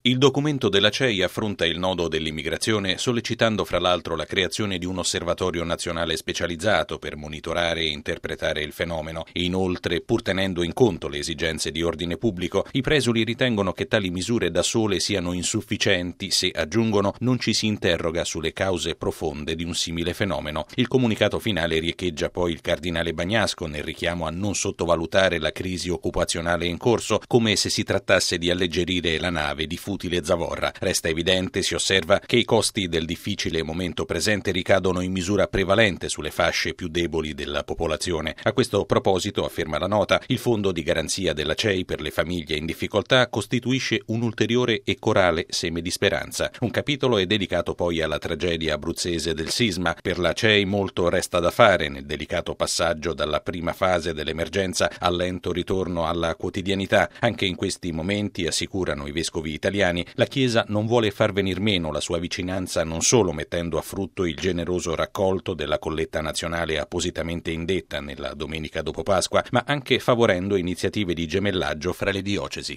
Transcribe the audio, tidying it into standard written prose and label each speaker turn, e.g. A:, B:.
A: Il documento della CEI affronta il nodo dell'immigrazione sollecitando fra l'altro la creazione di un osservatorio nazionale specializzato per monitorare e interpretare il fenomeno. Inoltre, pur tenendo in conto le esigenze di ordine pubblico, i presuli ritengono che tali misure da sole siano insufficienti se, aggiungono, non ci si interroga sulle cause profonde di un simile fenomeno. Il comunicato finale riecheggia poi il cardinale Bagnasco nel richiamo a non sottovalutare la crisi occupazionale in corso, come se si trattasse di alleggerire la nave di futile zavorra. Resta evidente, si osserva, che i costi del difficile momento presente ricadono in misura prevalente sulle fasce più deboli della popolazione. A questo proposito, afferma la nota, il fondo di garanzia della CEI per le famiglie in difficoltà costituisce un ulteriore e corale seme di speranza. Un capitolo è dedicato poi alla tragedia abruzzese del sisma. Per la CEI molto resta da fare nel delicato passaggio dalla prima fase dell'emergenza al lento ritorno alla quotidianità. Anche in questi momenti, assicurano i vescovi italiani, la Chiesa non vuole far venir meno la sua vicinanza, non solo mettendo a frutto il generoso raccolto della colletta nazionale appositamente indetta nella domenica dopo Pasqua, ma anche favorendo iniziative di gemellaggio fra le diocesi.